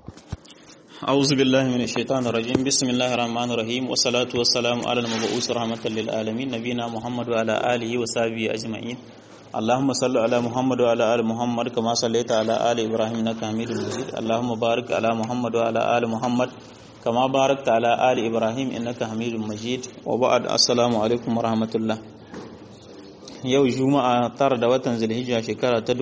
أعوذ بالله من الشيطان الرجيم بسم الله الرحمن الرحيم والصلاة والسلام على المبعوث رحمة للعالمين نبينا محمد وعلى آله وصحبه أجمعين اللهم صل على محمد وعلى آل محمد كما صليت على آل إبراهيم إنك حميد مجيد اللهم بارك على محمد وعلى آل محمد كما باركت على آل إبراهيم إنك حميد مجيد وبعد السلام عليكم ورحمة الله yau juma'a 9 da watan zulhijja shekara ta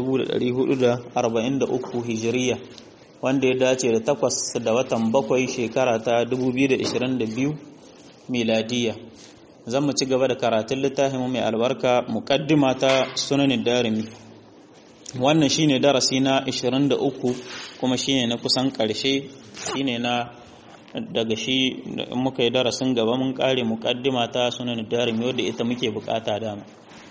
1443 hijiriya wanda ya dace da 8 da watan 7 shekara ta 2022 miladiya zan mu ci gaba da karatun littafin mai albarka muqaddima ta sunanin darimi wannan shine darasi na 23 kuma shine na kusan karshe shine na daga shi muka yi darasin gaba mun kare muqaddima ta sunanin darimi wanda ita muke bukata dama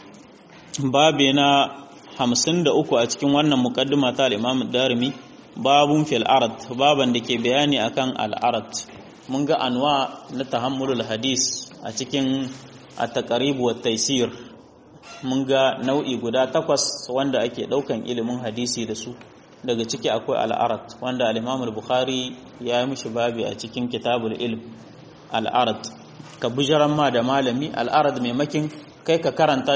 babe na 53 a cikin wannan muqaddima ta al-Imam ad-Darimi babun fil ard baban da ke bayani akan al-ard mun ga anwa na tahammulul hadis a cikin at-taqrib wa taysir mun ga nau'i guda 8 wanda ake daukan ilimin hadisi da su daga ciki akwai al-ard wanda al-Imam al-Bukhari ya yi mishi babi a cikin kitabul ilm al-ard ka bujaran ma da malami al-ard maimakin kai ka karanta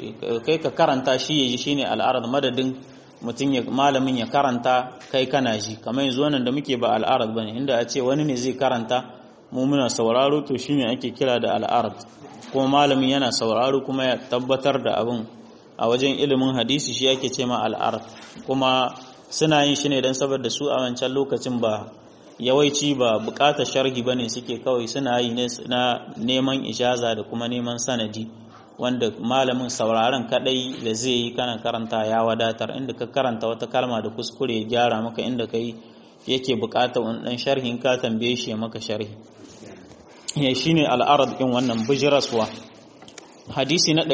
shi yaji shine al'arad madadin mutum ya malamin ya karanta kai kana ji kamar yanzu wannan da muke ba al'arad bane inda a ce wani ne zai karanta mu muna sauraro to shine ake kira da al'arad kuma malamin yana sauraro kuma ya tabbatar da abin a wajen ilimin hadisi shi yake ce ma al'arad kuma suna yin shi ne dan saboda su a wancan lokacin ba yawaici ba bukatar sharhi bane suke kawai suna yi ne na neman ijaza da kuma neman sanadi wanda malamin sauraron kadai da zai yi kana karanta ya wadatar inda ka karanta wata kalma da kuskure ya gyara maka inda kai yake bukata wannan sharhin ka tambaye shi ya maka sharhi ya shine al'arad din wannan bijraswa hadisi na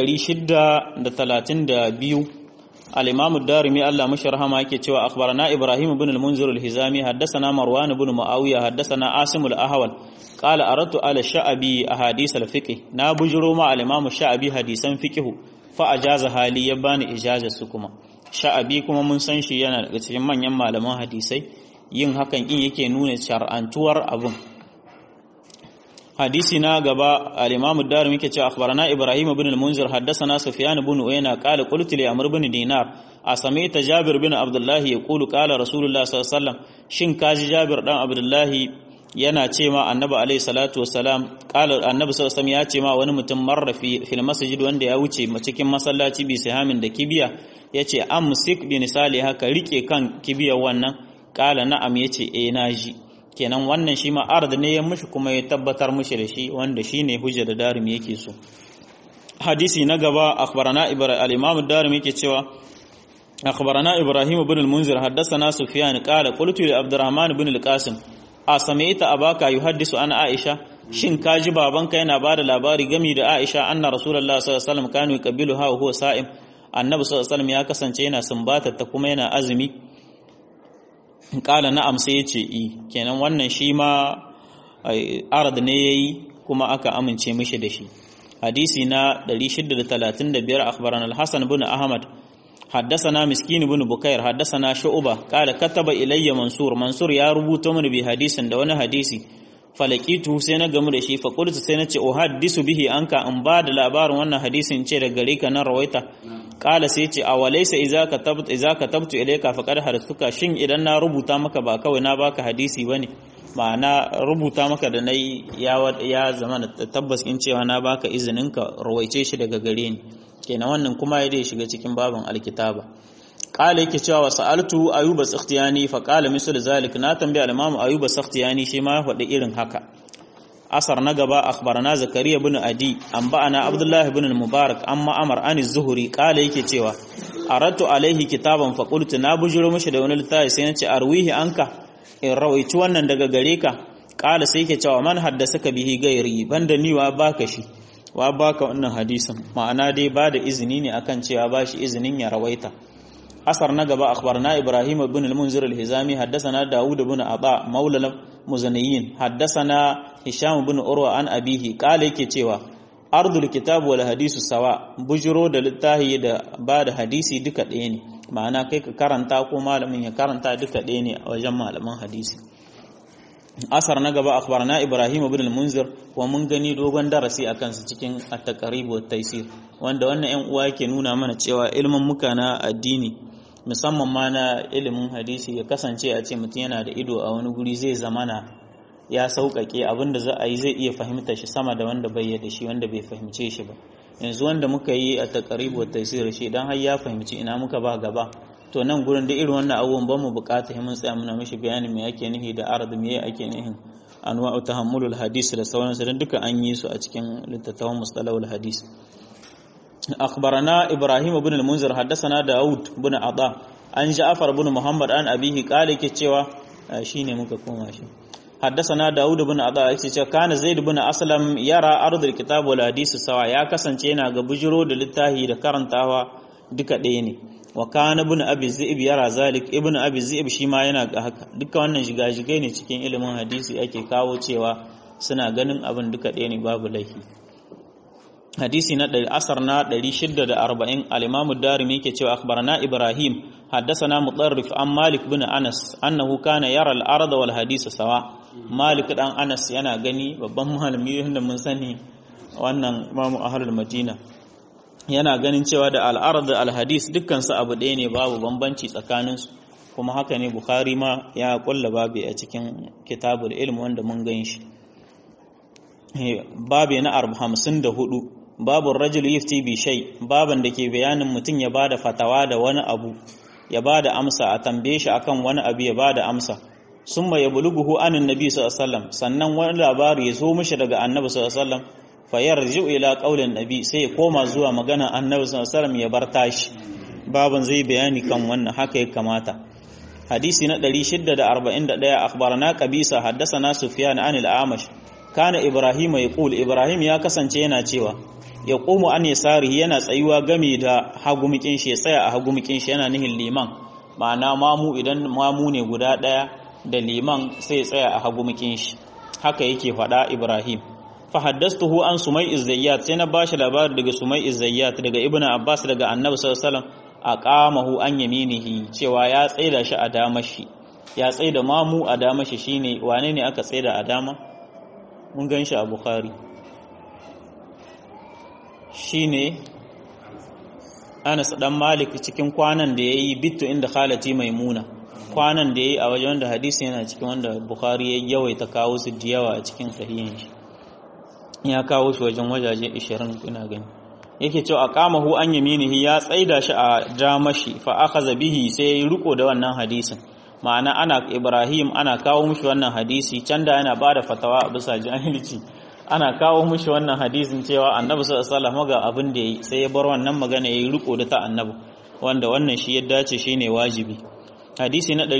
632 al-Imam ad-Darimi Allah musharhama yake cewa akhbarana Ibrahim ibn al-Munzir al-Hizami haddathana Marwan ibn Muawiya haddathana Asim al-Ahwal qala aradtu ala sha'bi ahadith al-fiqh na bujuro ma al-Imam sha'bi hadisan fiqh fa ajaza hali ya bani ijaza su kuma sha'bi kuma mun san shi yana daga cikin manyan malaman hadisai yin hakan in yake nuna shar'antuwar abun hadisi na gaba al-Imam ad-Darimi yake cewa akhbarana Ibrahim ibn al-Munzir haddathana Sufyan ibn Uyayna qala qultu li Amr ibn Dinar asamaita Jabir ibn Abdullah yaqulu qala Rasulullah sallallahu alaihi wasallam shin kaji Jabir dan Abdullah yana ce ma Annabi alaihi salatu wassalam qala Annabi sallallahu alaihi wasallam ya ce ma wani mutum marra fil masjid wanda ya wuce cikin masallaci bi sahamin da kibiya yace amsik bi nisali haka rike kan kibiyar wannan qala na'am yace naji kenan wannan shi ma ard ne ya mushi kuma ya tabbatar mushi da shi wanda shine hujja da Darimi yake so hadisi na gaba akhbarana al-Imam ad-Darimi yake cewa akhbarana Ibrahim ibn al-Munzir haddathana Sufyan qala qultu li Abdurrahman ibn al-Qasim asamaita abaka yuhaddisu an Aisha shin kaji babanka yana bada labari game da Aisha anna Rasulullah sallallahu alaihi wasallam kanu yuqabbiluha wa huwa sa'im annabi sallallahu alaihi wasallam ya kasance yana sumbata ta kuma yana azumi kala na'am sai yace kenan wannan shi ma arad ne yayi kuma aka amince mishi da shi hadisi na 635 akhbarana al-Hasan ibn Ahmad haddathana Miskin ibn Bukair haddathana Shu'ba kala kataba ilayya Mansur ya rubuta mini bi hadisin da wani hadisi falakitu sai na gamu da shi fa qultu sai na ce uhaddisu bihi anka in ba da labarin wannan hadisin ce da gare ka nan rawaita kala sai ce awalaysa idza katabtu ilayka faqad harasuka shin idan na rubuta maka ba kawai na baka hadisi bane ma'ana rubuta maka da nayi ya zama tabbas in cewa na baka izinin ka rawaice shi daga gare ni kenan wannan kuma ya dai shiga cikin babin alkitaba qala yake cewa sa'altu ayyuba sakhtiyani fa qala misal zalik na tambaya al-imam ayyuba sakhtiyani shi ma faɗi irin haka asar na gaba akhbarana zakariya ibn adi anba'ana abdullah ibn al-mubarak amma amar an az-zuhri qala yake cewa aratu alaihi kitaban fa qultu na bujuro mishi da wani littafi sai nace arwihi anka in rawaici wannan daga gare ka qala sai yake cewa man haddasaka bihi gairi banda ni wa baka shi wa baka wannan hadisin ma'ana dai ba da izini ne akan cewa bashi izinin ya rawaita asar na gaba akhbarna Ibrahim ibn al-Munzir al-Hizami haddathana Dawud ibn Aba maula al-Muzaniyin haddathana Hisham ibn Urwa an abihi kale yake cewa ardul kitab wal hadisu sawa bujuro da littahi da ba da hadisi duka ɗaya ne ma'ana kai ka karanta ko malamin ya karanta duka ɗaya ne a wajen malaman hadisi. Asar na gaba akhbarana Ibrahim ibn al-Munzir wa mun gani dogon darasi akan su cikin at-taqrib wa at-taysir wanda wannan ƴan uwa yake nuna mana cewa ilimin muka na addini musamman ma na ilimin hadisi ya kasance a ce mutum yana da ido a wani guri zai zamana ya sauƙaƙe abinda za a yi zai iya fahimta shi sama da wanda bai da shi wanda bai fahimce shi ba. Yanzu wanda muka yi a taqrib wa at-taysir shi dan har ya fahimci ina muka ba gaba to nan gurin da irin wannan abubuwan ba mu bukata mun tsaya muna mishi bayanin me yake nihi da arad me yake nihin anwa'u tahammulul hadis da sauransu dan duka an yi su a cikin littattafan mustalahul hadis. Akhbarana Ibrahim ibn al-Munzir haddathana Daud ibn Adha an Ja'far ibn Muhammad an abihi qala yake cewa shine muka koma shi haddathana Daud ibn Adha yake cewa kana Zaid ibn Aslam yara ardul kitab wal hadis sawa ya kasance yana ga bujiro da littafi da karantawa duka ɗaya ne. Wa kana ibn abi zi'ib yara zalik ibn abi zi'ib shi ma yana ga haka duka wannan shiga-shigai ne cikin ilimin hadisi ake kawo cewa suna ganin abin duka ɗaya ne babu laifi. Hadisi na asar na 640 al-Imam ad-Darimi yake cewa akhbarana Ibrahim haddathana Mutarrif an Malik bin Anas annahu kana yara al-ard wal hadith sawa. Malik dan Anas yana gani babban malami da mun sani wannan Imam Ahlul Madina yana ganin cewa da al'ard da al-hadis dukkansu abu ɗaya ne babu bambanci tsakaninsu kuma haka ne Bukhari ma ya kulla babi a cikin kitabul ilm wanda mun gan shi babi na 54 babu rajul yufti bi shay baban da ke bayanin mutum ya bada fatawa da wani abu ya bada amsa a tambaye shi akan wani abu ya bada amsa summa yablughu anin nabi sallallahu alaihi wasallam sannan wani labari ya zo mishi daga annabi sallallahu alaihi wasallam fayarji'u ila qaulin nabi sai ya koma zuwa magana annabi sallallahu alaihi wasallam ya bar tashi baban zai bayani kan wannan haka ya kamata. Hadisi na 641 akhbarana Qabisa haddathana Sufyan an al-Amash kana Ibrahim yaqul Ibrahim ya kasance yana cewa yaqumu an yasarihi yana tsayuwa game da hagumikin shi ya tsaya a hagumikin shi yana nihin liman ma'ana mamu idan mamu ne guda daya da liman sai ya tsaya a hagumikin shi haka yake faɗa Ibrahim. Fahaddastuhu an Sumai az-Zayyat sai na bashi labari daga Sumai az-Zayyat daga Ibn Abbas daga Annabi sallallahu alaihi wasallam aqamahu an yaminihi cewa ya tsaida shi a damashi ya tsaida mamu a damashi shine wane ne aka tsaida a dama mun ganshi a Bukhari shine Anas dan Malik cikin kwanan da yayi bittu inda khalati Maimuna kwanan da yayi a wajen da hadisi yana cikin wanda Bukhari ya yawaita kawo su da yawa a cikin sahihin shi ya kawo shi wajen wajaje 20 kuna gani yake cewa aqamahu an yaminihi ya tsaida shi a damashi fa akhadha bihi sai ya riko da wannan hadisin ma'ana ana Ibrahim ana kawo mushi wannan hadisi can da yana bada fatawa a bisa jahilci ana kawo mushi wannan hadisin cewa Annabi sallallahu alaihi wasallam ga abin da yayi sai ya bar wannan magana yayi riko da ta Annabi wanda wannan shi ya dace shine wajibi. Hadisi na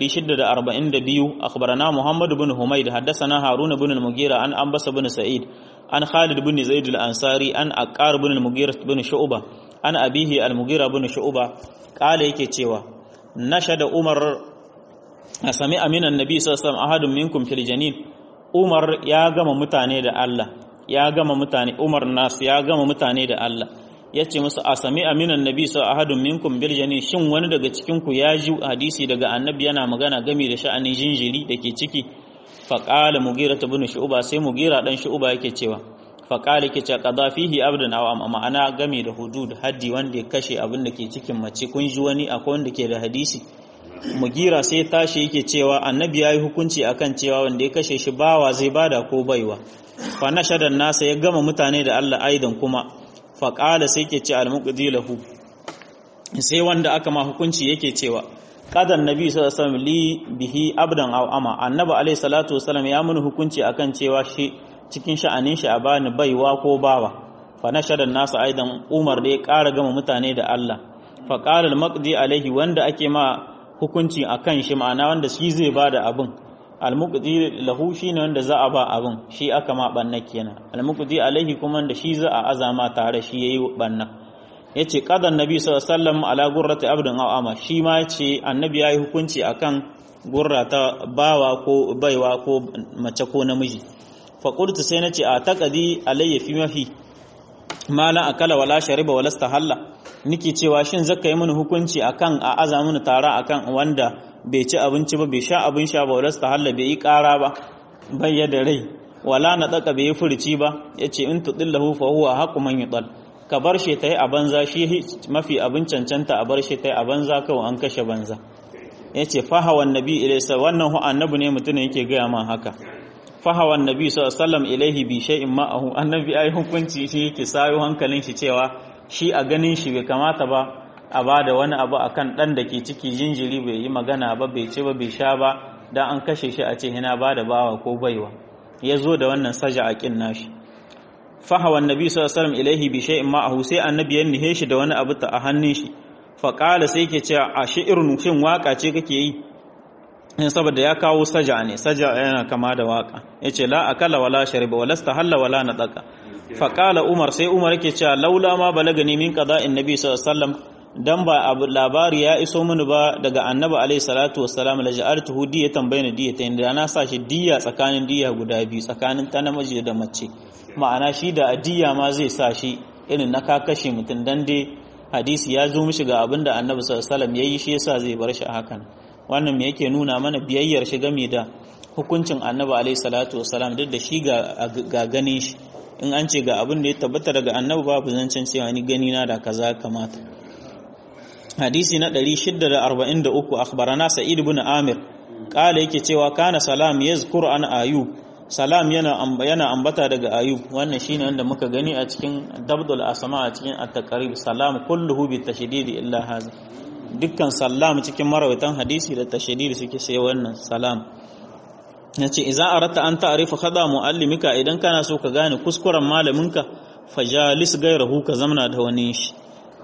642 akhbarana Muhammad ibn Humayd haddathana Harun ibn al-Mughira an Abbas ibn Sa'id an Khalid ibn Zaid al-Ansari an Aqar ibn al-Mughira ibn Shu'ba an abihi al-Mughira ibn Shu'ba kale yake cewa nashada Umar asami aminan nabi sallallahu alaihi wasallam ahadun minkum fil janin Umar ya gama mutane da Allah ya gama mutane Umar nas ya gama mutane da Allah yace musu asami aminan nabi sallallahu ahadun minkum bil janin shin wani daga cikin ku ya ji hadisi daga annabi yana magana game da sha'anin jinjiri dake ciki faqala Mughira ibn Shu'ba sai Mughira dan Shu'ba yake cewa faqala yake cewa qada fihi abdan aw ma'ana game da hudud haddi wanda ya kashe abin da ke cikin mace kun ji wani akwai wanda ke da hadisi Mughira sai tashi yake cewa annabi yayi hukunci akan cewa wanda ya kashe shi bawa zai bada ko baiwa fa nashadan nasa ya gama mutane da Allah aidan kuma faqala sai yake ce al-muqdi lahu sai wanda aka ma hukunci yake cewa qadan nabi sallallahu alaihi wasallam li bihi abdan aw ama annabi alaihi salatu wasallam ya mun hukunci akan cewa shi cikin sha'anin shi a bani baiwa ko bawa fa nashadan nasa aidan Umar da ya ƙara gama mutane da Allah fa qala al-muqdi alaihi wanda ake ma hukunci akan shi ma'ana wanda shi zai bada abin al-muqdi lahu shine wanda za a ba abin shi aka ma banna kenan al-muqdi alaihi kuma wanda shi za a azama tare shi yayi banna yace qadan nabi sallallahu alaihi wasallam ala gurrati abdin aw ama shi ma yace annabi yayi hukunci akan gurrata bawa ko baiwa ko mace ko namiji fa qultu sai nace a taqadi alayya fi mafi mala akala wala shariba wala istahalla niki cewa shin zaka yi mini hukunci akan a aza mini tara akan wanda bai ci abinci ba bai sha abin sha ba walasta halla bai yi ƙara ba bai da rai wala na daka bai yi furci ba yace in tudillahu fa huwa haqqu man yudal ka bar shi tai a banza shi mafi abin cancanta a bar shi tai a banza kawai an kashe banza yace fahawan nabi ilaysa wannan hu annabi ne mutune yake gaya man haka fahawan nabi sallallahu alaihi wasallam ilaihi bi shay'in ma'ahu annabi ai hukunci shi yake sayo hankalin shi cewa shi a ganin shi bai kamata ba a bada wani abu akan dan da ke ciki jinjiri bai yi magana ba bai ci ba bai sha ba dan an kashe shi a ce hina bada bawa ko baiwa yazo da wannan saja'aqin nashi fahawan nabi sallallahu alaihi wasallam ilaihi bi shay'in ma'ahu sai annabi ya nihe shi da wani abu ta a hannun shi fa qala sai yake cewa a shi'run shin waka ce kake yi saboda ya kawo saja ne saja yana kama da waka yace la akala wala shariba wala stahalla wala nadaka fa qala umar sai umar yake cewa laula ma balagani min qada'in nabi sallallahu alaihi wasallam dan ba abu labari ya iso mini ba daga annabi alaihi salatu wassalam la ja'altuhu diyatan bayna diyatayn da na sa shi diya tsakanin diya guda biyu tsakanin ta namiji da mace ma'ana shi da diya ma zai sa shi irin na ka kashe mutum dan dai hadisi ya zo mishi ga abinda annabi sallallahu alaihi wasallam yayi shi yasa zai bar shi a hakan wannan me yake nuna mana biyayyar shi game da hukuncin annabi alaihi salatu wassalam duk da shi ga ganin shi in an ce ga abin da ya tabbata daga annabi babu zancen cewa ni gani na da kaza kamata hadisi na 643 akhbarana sa'id ibn amir kala yake cewa kana salam yazkur an ayub salam yana ambata daga ayub wannan shine wanda muka gani a cikin dabdul asma a cikin at-taqrib salam kulluhu bi tashdid illa hadha dukkan salam cikin marawaitan hadisi da tashdid suke sai wannan salam yace idza arata an ta'rifa khada muallimika idan kana so ka gane kuskuren malaminka fajalis gairahu ka zamna da wani shi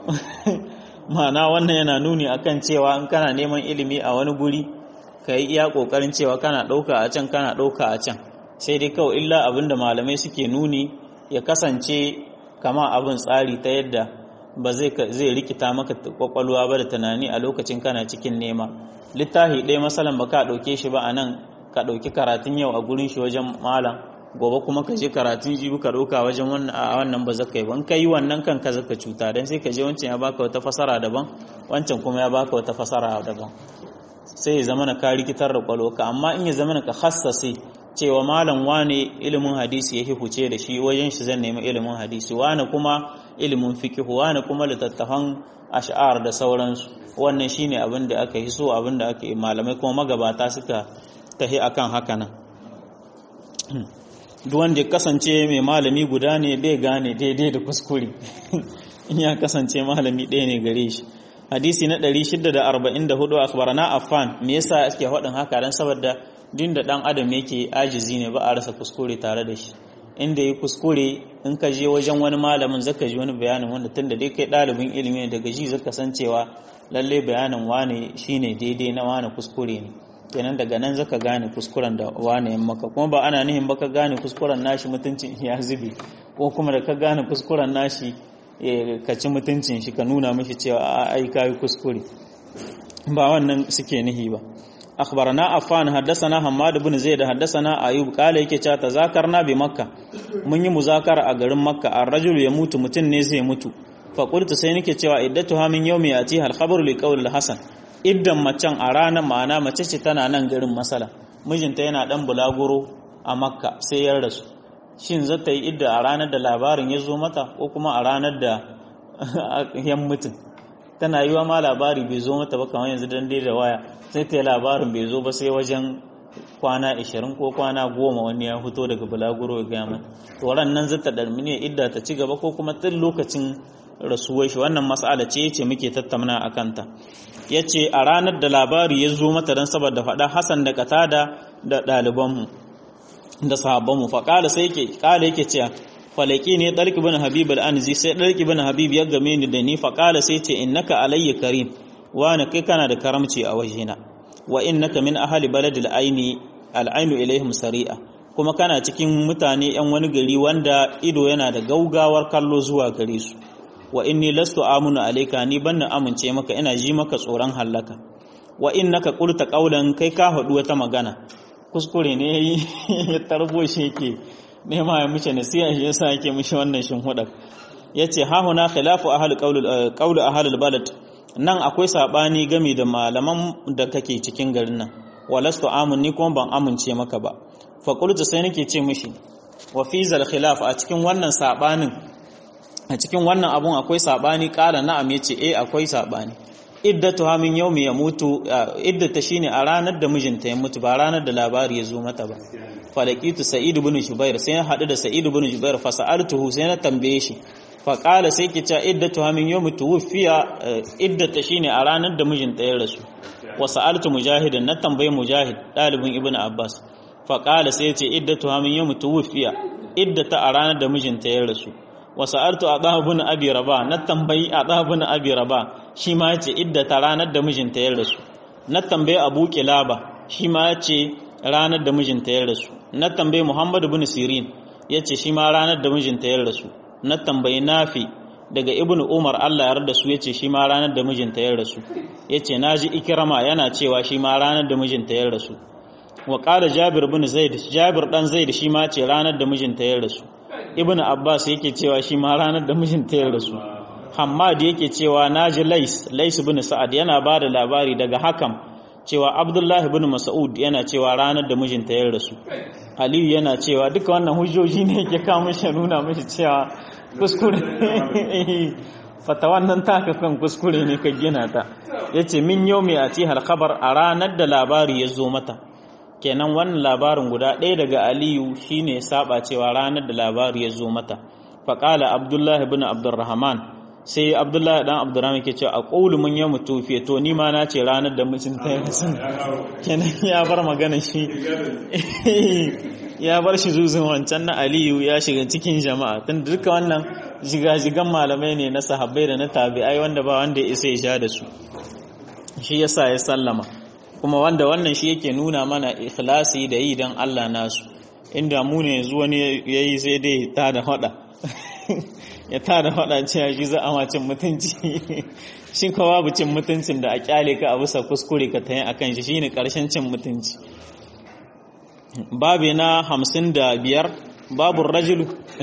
ma'ana wannan yana nuni akan cewa in kana neman ilimi a wani guri kai iya kokarin cewa kana dauka a can kana dauka a can sai dai kawai illa abinda malamai suke nuni ya kasance kama abin tsari ta yadda ba zai rikita maka kwakwalwa ba da tunani a lokacin kana cikin nema littafi ɗaya masalan ba ka ɗauke shi ba a nan ka ɗauki karatun yau a gurin shi wajen malam gobe kuma ka je karatun jibi ka ɗauka wajen wannan ba zaka yi ba in ka yi wannan kanka zaka cuta don sai ka je wancan ya baka wata fasara daban wancan kuma ya baka wata fasara daban sai ya zama ka rikitar da kwalwaka amma in ya zama ka hassase cewa malam wane ilimin hadisi ya huce da shi wajen shi zan nemi ilimin hadisi wane kuma ilimin fiqh wane kuma littattafan ash'ar da sauransu wannan shine abin da aka yi so abin da aka yi malamai kuma magabata suka tahi akan haka nan duk wanda ya kasance mai malami guda ne bai gane daidai da kuskure in ya kasance malami ɗaya ne gare shi hadisi na 644 akhbarana affan me yasa ake faɗin haka dan saboda din da dan adam yake ajizi ne ba a rasa kuskure tare da shi inda yi kuskure in ka je wajen wani malamin zaka ji wani bayanin wanda tunda dai kai ɗalibin ilimi ne daga ji zaka san cewa lalle bayanin wane shine daidai na wane kuskure ne kenan daga nan zaka gane kuskuren da wane yan maka kuma ba ana nihin baka gane kuskuren nashi mutuncin ya zube ko kuma da ka gane kuskuren nashi ka ci mutuncin shi ka nuna mishi cewa ai kai kuskure ba wannan suke nihi ba akhbarana affan haddathana hammad ibn zaid haddathana ayub kala yake cewa tazakarna bi makka mun yi muzakara a garin makka ar-rajul yamutu mutun ne zai mutu fa qultu sai nake cewa iddatuha min yawmi yati al-khabaru li qawl al-hasan iddan macen a ranar ma'ana mace ce tana nan garin masala mijinta yana dan bulaguro a makka sai ya rasu shin za ta yi idda a ranar da labarin ya zo mata ko kuma a ranar da yan mutum tana yi wa ma labari bai zo mata ba kamar yanzu dan dai da waya sai ta yi labarin bai zo ba sai wajen kwana 20 ko kwana 10 wani ya fito daga bulaguro ya gaya mata to ran nan zata darmine idda ta ci gaba ko kuma tun lokacin rasuwar shi wannan mas'ala ce muke tattauna akan ta yace a ranar da labari ya zo mata dan saboda faɗa Hassan da Qatada da ɗalibanmu da sahabbanmu fa kala sai yake cewa falaki ne Talq ibn Habib al-Anzi sai Talq ibn Habib ya game ni da ni fa kala sai ce innaka alayya karim wa na kai kana da karamci a wajena wa innaka min ahli baladil aini al-ainu ilaihim sari'a kuma kana cikin mutane yan wani gari wanda ido yana da gaugawar kallo zuwa gare su wa inni lastu amunu alayka ni banna amince maka ina ji maka tsoron halaka wa innaka qulta qawlan kai ka hadu wata magana kuskure ne ya tarbo shi yake nema ya mice nasiha shi yasa yake mishi wannan shin huda yace ha huna khilafu ahli qawlu ahli balad nan akwai sabani game da malaman da kake cikin garin nan walastu amun ni kuma ban amince maka ba fa qultu sai nake ce mishi wa fi zal khilaf a cikin wannan sabanin a cikin wannan abun akwai sabani kala na'am yace akwai sabani iddatuha min yawmi yamutu iddata shine a ranar da mijinta ya mutu ba ranar da labari ya zo mata ba falakitu sa'id ibn jubair sai ya hadu da sa'id ibn jubair fa sa'altuhu sai na tambaye shi fa qala sai ki ta iddatuha min yawmi tuwfiya iddata shine a ranar da mijinta ya rasu wa sa'altu mujahidan na tambaye mujahid dalibin ibn abbas fa qala sai ya ce iddatuha min yawmi tuwfiya iddata a ranar da mijinta ya rasu wa sa'altu adha ibn abi rabah na tambayi adha ibn abi rabah shi ma yace iddata ranar da mijinta ya rasu na tambaye abu kilaba shi ma yace ranar da mijinta ya rasu na tambaye muhammad ibn sirin yace shi ma ranar da mijinta ya rasu na tambayi nafi daga ibn umar Allah ya yarda su yace shi ma ranar da mijinta ya rasu yace naji ikrama yana cewa shi ma ranar da mijinta ya rasu wa qala jabir ibn zaid jabir dan zaid shi ma ce ranar da mijinta ya rasu ibn abbas yake cewa shi ma ranar da mijinta ya rasu hammad yake cewa naji lais ibn sa'ad yana bada labari daga hakam cewa abdullahi ibn mas'ud yana cewa ranar da mijinta ya rasu aliyu yana cewa duka wannan hujjoji ne yake kawo mishi nuna mishi cewa kuskure fatawan nan taka kan kuskure ne ka gina ta yace min yawmi ati hal khabar a ranar da labari ya zo mata kenan wannan labarin guda ɗaya daga aliyu shine saba cewa ranar da labari ya zo mata faqala abdullahi ibn abdurrahman sai abdullahi dan abdurrahman yake cewa aqulu mun ya mutu fi to ni ma na ce ranar da mijinta ya rasu kenan ya bar magana shi ya bar shi zuzun wancan na aliyu ya shiga cikin jama'a tun duka wannan jigajigan malamai ne na sahabbai da na tabi'ai wanda ba wanda ya isa ya sha da su shi yasa ya sallama kuma wanda wannan shi yake nuna mana ikhlasi da yi dan Allah nasu inda mu ne yanzu wani yayi sai dai ta da hada ya tada hada cewa shi za a macin mutunci shi ko babu cin mutuncin da a kyale ka a bisa kuskure ka tayin akan shi shine karshen cin mutunci babu na 55 babu rajulu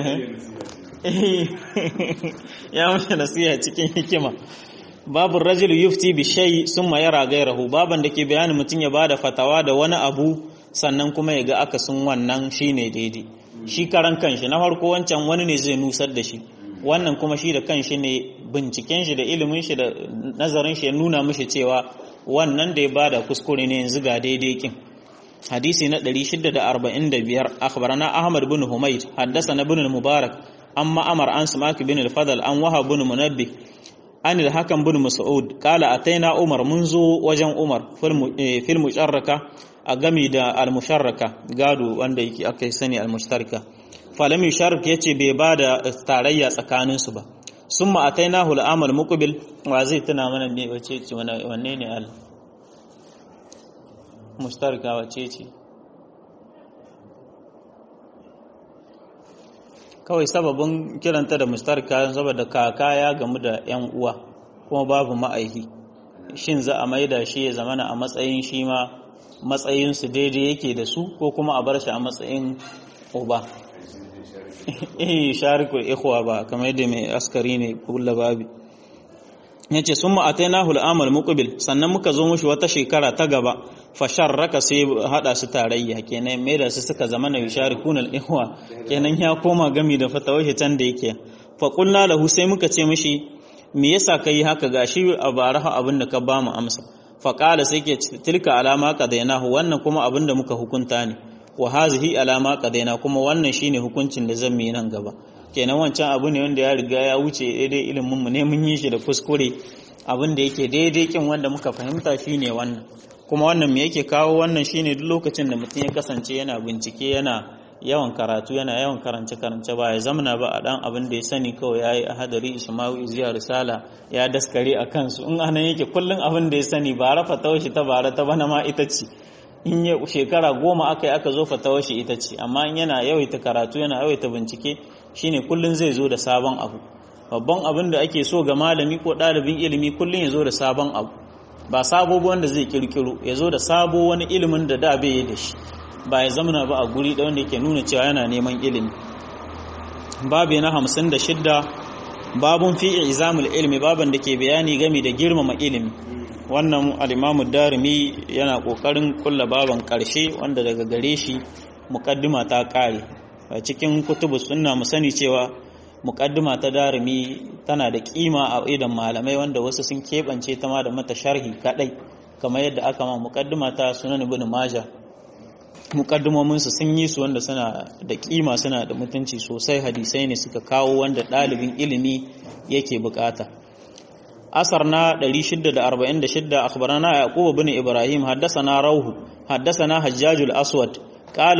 ya mace nasiha cikin hikima babu rajulu yufti bi shay summa yara gairahu baban da ke bayanin mutun ya bada fatawa da wani abu sannan kuma ya ga akasin wannan shine daidai shi karan kanshi na farko wancan wani ne zai nusar da shi wannan kuma shi da kanshi ne binciken shi da ilimin shi da nazarin shi ya nuna mishi cewa wannan da ya bada kuskure ne yanzu ga daidai kin hadisi na 645 akhbarana ahmad ibn humayd haddathana ibn al-mubarak amma amar an sumak ibn al-fadl an wahab ibn munabbih an al-hakam ibn mas'ud qala ataina umar munzu wajen umar fil musharraka a gami da al-musharraka gado wanda yake akai sani al-mushtarika falam yusharrik yace bai bada tarayya tsakanin su ba summa atainahu al-amal muqbil wa zai tuna mana ne wace ce wanne ne al-mushtarika wace ce kawai sababin kiranta da mushtarika saboda kaka ya gamu da yan uwa kuma babu ma'aihi shin za a maida shi ya zamana a matsayin shi ma matsayinsu daidai yake da su ko kuma a bar shi a matsayin uba sharikul ikhwa ba kamar yadda mai askari ne kulla babi yace summa atainahu al-amal muqbil sannan muka zo mushi wata shekara ta gaba fa sharraka sai hada su tarayya kenan mai da su suka zama na yusharikun al-ikhwa kenan ya koma gami da fatawahi can da yake fa qulna lahu sai muka ce mishi me yasa kai haka gashi a baraha abin da ka ba mu amsa fa qala sai ke tilka alama qadainahu wannan kuma abin da muka hukunta ne wa hazihi alama qadaina kuma wannan shine hukuncin da zan yi nan gaba kenan wancan abu ne wanda ya riga ya wuce daidai ilimin mu ne mun yi shi da kuskure abin da yake daidai kin wanda muka fahimta shine wannan kuma wannan me yake kawo wannan shine duk lokacin da mutum ya kasance yana bincike yana yawan karatu yana yawan karance ba ya zamana ba a dan abin da ya sani kawai yayi ahadari ismawi ziya risala ya daskare a kansu in anan yake kullun abin da ya sani ba rafa tawashi ta bara ta bana ma ita ce in ya shekara 10 aka zo fatawashi ita ce amma in yana yawaita karatu yana yawaita bincike shine kullun zai zo da sabon abu babban abin da ake so ga malami ko ɗalibin ilimi kullun ya zo da sabon abu ba sabo wanda zai kirkiro ya zo da sabo wani ilimin da bai yi da shi ba ya zamana ba a guri da wanda yake nuna cewa yana neman ilimi babu na 56 babun fi izamul ilmi, baban da ke bayani game da girmama ilimi. Wannan al-Imam ad-Darimi yana kokarin kulla baban karshe wanda daga gare shi muqaddima ta kare. A cikin kutubus sunna mu sani cewa muqaddima ta Darimi tana da kima a idan malamai, wanda wasu sun kebance ta ma da mata sharhi kadai, kamar yadda aka ma muqaddima ta Sunan Ibn Majah. Muqaddimomin su sun yi su wanda suna da kima, suna da mutunci sosai, hadisai ne suka kawo wanda dalibin ilimi yake bukata. أثرنا 646 أخبرنا يعقوب بن إبراهيم حدثنا روح حدثنا حجاج الأسود قال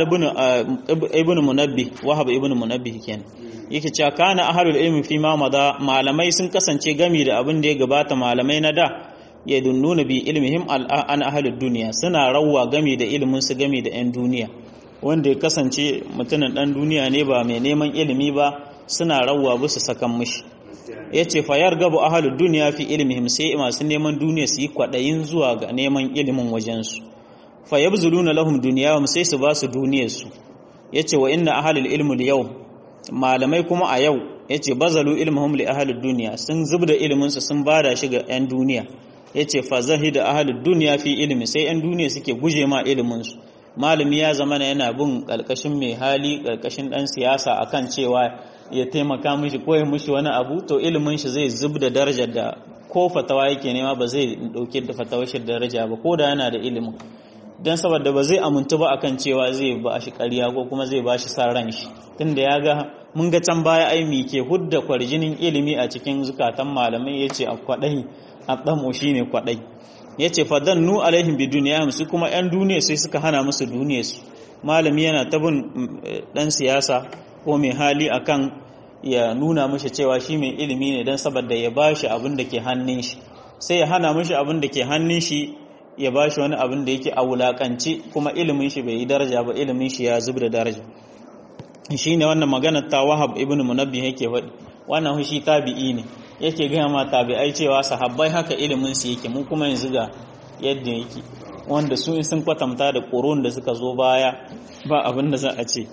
ابن منبه وهب ابن منبه كان yake cewa kana ahlul ilmi fi ma mada, malamai sun kasance gami da abin da ya gabata, malamai na da ya dunnuna bi ilmihim an ahlud duniya, suna rawwa gami da ilimin su gami da yan duniya. Wanda ya kasance mutumin dan duniya ne ba mai neman ilimi ba, suna rawwa bisa sakan mishi. Yace fa yargabu ahlud dunya fi ilmihim, sai masu neman duniya su yi kwadayin zuwa ga neman ilimin wajen su. Fa yabzuluna lahum dunyahum, sai su ba su duniyar su. Yace wa inna ahlul ilmi al-yawm, malamai kuma a yau yace bazalu ilmuhum li ahlud dunya, sun zubda ilimin su sun bada shi ga yan duniya. Yace fa zahida ahlud dunya fi ilmi, sai yan duniya suke guje ma ilimin su. Malami ya zama yana bin kalkashin mai hali, kalkashin dan siyasa akan cewa ya taimaka mishi ko ya mishi wani abu, to ilimin shi zai zubda darajar da ko fatawa yake nema ba zai dauke da fatawar shi daraja ba, ko da yana da ilimin, dan saboda ba zai amintu ba akan cewa zai ba shi ƙarya ko kuma zai ba shi sa ran shi, tunda ya ga mun ga can baya ai mi ke hudda kwarjinin ilimi a cikin zukatan malamai. Yace a kwadai adamu shine kwadai. Yace fadannu alaihim bi dunyahum, su kuma yan duniya sai suka hana musu duniyar su. Malami yana tabin dan siyasa ko mai hali akan ya nuna mishi cewa shi mai ilimi ne, dan saboda ya bashi abin da ke hannun shi, sai ya hana mishi abin da ke hannun shi, ya bashi wani abin da yake a wulakance, kuma ilimin shi bai yi daraja ba, ilimin shi ya zubda daraja. Shine wannan maganar ta Wahab ibn Munabbih yake faɗi. Wannan shi tabi'i ne, yake gaya ma tabi'ai cewa sahabbai haka ilimin su yake, mu kuma yanzu ga yadda yake, wanda su sun kwatanta da qurun da suka zo baya ba abin da za a ce.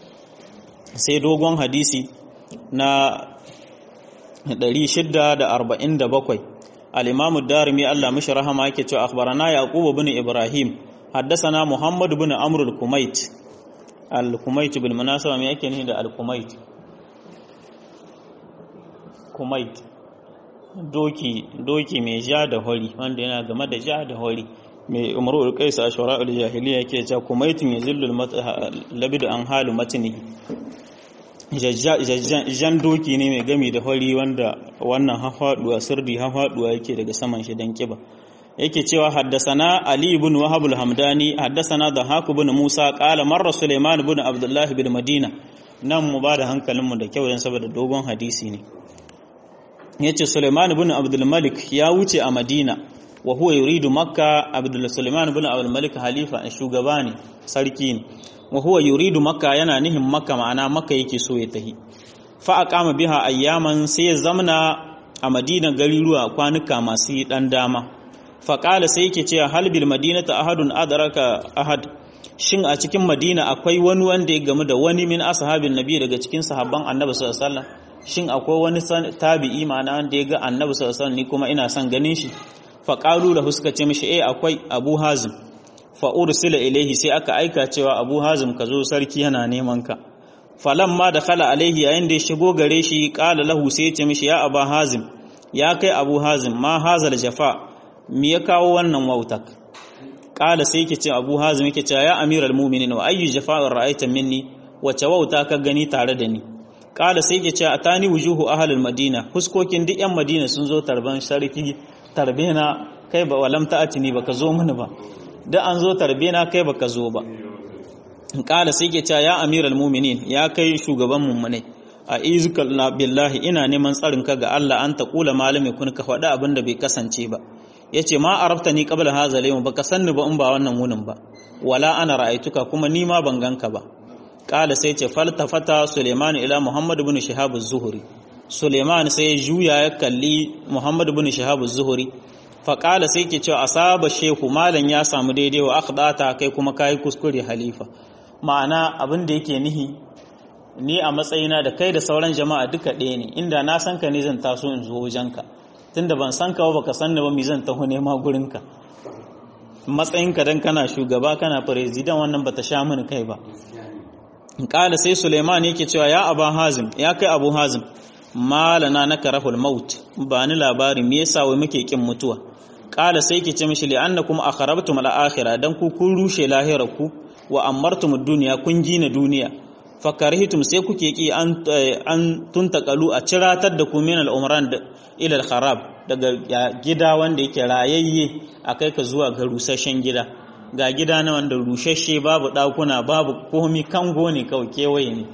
Sai dogon hadisi na 647 al-Imam ad-Darimi Allah mishi rahama yake cewa akhbarana Yaqub ibn Ibrahim haddathana Muhammad ibn Amr al-Kumayt. Al-Kumayt bil munasaba me yake ni da al-Kumayt? Kumayt doki mai ja da hori, wanda yana game da ja da hori, mai Umrul Qais ashwara'ul jahiliya yake cewa Kumaytun yazillul labid an halu matni. Jan doki ne mai gami da hori, wanda wannan hafaduwa sirdi hafaduwa yake daga saman shi dan kiba. Yake cewa haddasana Ali ibn Wahab al-Hamdani haddasana Dhahak ibn Musa qala marra Sulaiman ibn Abdullah ibn Madina. Nan mu bada hankalin mu da kyau dan saboda dogon hadisi ne. Yace Sulaiman ibn Abdul Malik ya wuce a Madina, wa huwa yuridu Makka. Sulaiman ibn Abdul Malik halifa, shugaba ne, sarki ne. Wa huwa yuridu Makka, yana nihin Makka, ma'ana Makka yake so ya tahi. Fa aqama biha ayyaman, sai ya zamna a Madina garuruwa kwanuka masu dan dama. Fa qala, sai yake cewa hal bil madinata ahadun adraka ahad, shin a cikin Madina akwai wani wanda ya gamu da wani min ashabin nabi daga cikin sahabban Annabi sallallahu alaihi wasallam? Shin akwai wani tabi'i ma'ana wanda ya ga Annabi sallallahu alaihi wasallam ni kuma ina son ganin shi? Fa qalu lahu, suka ce mishi akwai Abu Hazim. Fa ursila ilaihi, sai aka aika cewa Abu Hazim ka zo, sarki yana neman ka. Falamma dakhala alaihi, yayin da ya shigo gare shi, qala lahu, sai ya ce mishi ya Abu Hazim, ya kai Abu Hazim, ma hazal jafa, me ya kawo wannan wautak? Qala, sai yake ce Abu Hazim yake ce ya amiral mu'minin, wa ayyu jafa'in ra'aita minni, wace wauta ka gani tare da ni? Qala, sai yake ce atani wujuhu ahlul madina, huskokin duk yan Madina sun zo tarban sarki, tarbena kai ba walam ta'atini, baka zo mini ba. Da an zo tarbena kai baka zo ba. Qala, sai yake ce ya amiral mu'minin, ya kai shugaban mummunai, a izuka billahi, ina neman tsarin ka ga Allah, an taqula malami kun ka faɗa abinda bai kasance ba. Yace ma araftani qabla hadha al-yawm, baka sanni ba in ba wannan wunin ba, wala ana ra'aituka, kuma ni ma ban ganka ba. Qala, sai ce faltafata Sulaiman ila Muhammad ibn Shihab az-Zuhri. Sulaiman sai ya juya ya kalli Muhammad ibn Shihab az-Zuhri. Fa qala, sai ke cewa asaba shehu, malan ya samu daidai, wa akhdata, kai kuma kai kuskure halifa. Ma'ana abin da yake nihi, ni a matsayina da kai da sauran jama'a duka ɗaya ne, inda na san ka ne zan taso in zo wajenka, tunda ban san ka ba baka san ni ba mi zan taho nema gurinka. Matsayinka dan kana shugaba kana president wannan bata sha mini kai ba. Kala sai Suleiman yake cewa ya Aba Hazim, ya kai Abu Hazim, malana na karahul maut, ba ni labari me yasa wai muke kin mutuwa. Kala sai yake ce mishi li'annakum akharabtum al-akhirah, dan ku kun rushe lahirarku wa amartum ad-dunya, kun gina duniya. Fakarhitum sai kuke ki an tuntakalu a ciratar da ku min al-umran ila al-kharab, daga gida wanda yake rayayye akai ka zuwa ga rusasshen gida. Ga gida na wanda rushashe babu ɗakuna babu komi, kango ne kawai kewaye ne.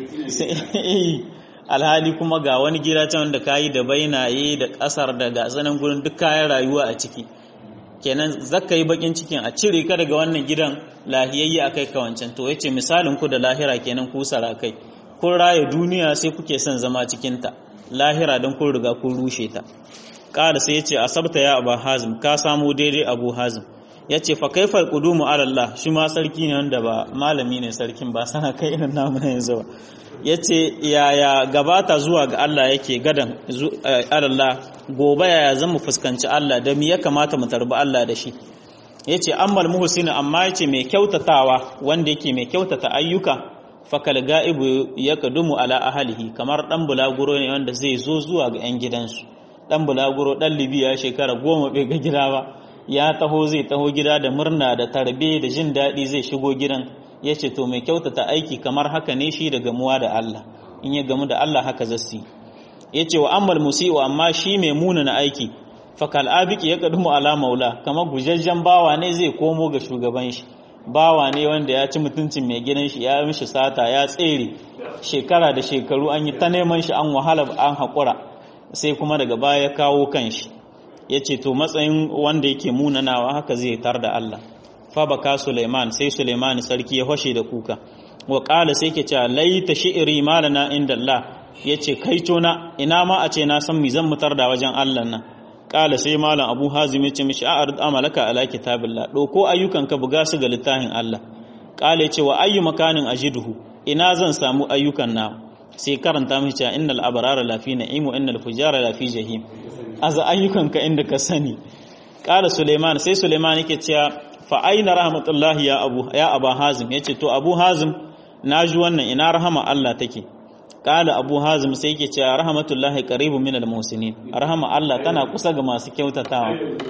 Alhali kuma ga wani gida can wanda kayi da bainaye da ƙasar da gasanin gurin duk kayan rayuwa a ciki. Kenan zaka yi bakin cikin a cire ka daga wannan gidan lahiyayye a kai ka wancan. To yace misalin ku da lahira kenan ku sarakai. Kun raye duniya sai kuke son zama cikin ta. Lahira don kun riga kun rushe ta. Ƙara sai yace asabta ya Abu Hazim, ka samu daidai Abu Hazim. Ya ce fa kaifar kudumu alallah, shi ma sarki ne wanda ba malami ne sarkin ba sana kai irin namu na yanzu ba. Ya ce yaya gabata zuwa ga Allah yake gadan alallah, gobe yaya zan mu fuskanci Allah, da mi ya kamata mu tarbi Allah da shi. Ya ce ammal muhsinu, amma ya ce mai kyautatawa wanda yake mai kyautata ayyuka, fakal ga'ibu ya kadumu ala ahalihi, kamar dan bulaguro ne wanda zai zo zuwa ga 'yan gidansu. Dan bulaguro dan Libya shekara 10 bai ga gida ba, ya taho zai taho gida da murna da tarbe da jin daɗi zai shigo gidan. Ya ce to mai kyautata aiki kamar haka ne shi da gamuwa da Allah, in ya gamu da Allah haka zassi. Ya ce wa ammal musi'u, amma shi mai munana aiki, fakal abiki ya kadumu ala maula, kamar gujajjen bawa ne zai komo ga shugaban shi. Bawa ne wanda ya ci mutuncin mai gidan shi, ya mishi sata, ya tsere shekara da shekaru, an yi ta neman shi, an wahala an haƙura, sai kuma daga baya ya kawo kanshi. Ya ce to matsayin wanda yake munanawa haka zai tar da Allah. Fa baka Suleiman, sai Suleiman sarki ya hoshe da kuka. Wa qala sai ke cewa laita shi'ri malana inda Allah, yace kai tona ina ma a ce na san mi zan mutar da wajen Allah nan. Qala sai malam Abu Hazim ya ce mishi a'rid amalaka ala kitabillah, doko ayyukanka buga su ga littafin Allah. Qala yace wa ayyu makanin ajiduhu, ina zan samu ayyukan na. Sai karanta mishi cewa innal abrara lafi na'im wa innal fujara lafi jahim. Aza ayyukanka inda ka sani. Qala Suleiman, sai Suleiman yake cewa fa aina rahmatullahi ya Abu Hazim, yace to Abu Hazim naji wannan ina rahama Allah take. Qala Abu Hazim sai yake cewa rahmatullahi qaribun minal muhsinin, rahama Allah tana kusa ga masu kyautatawa.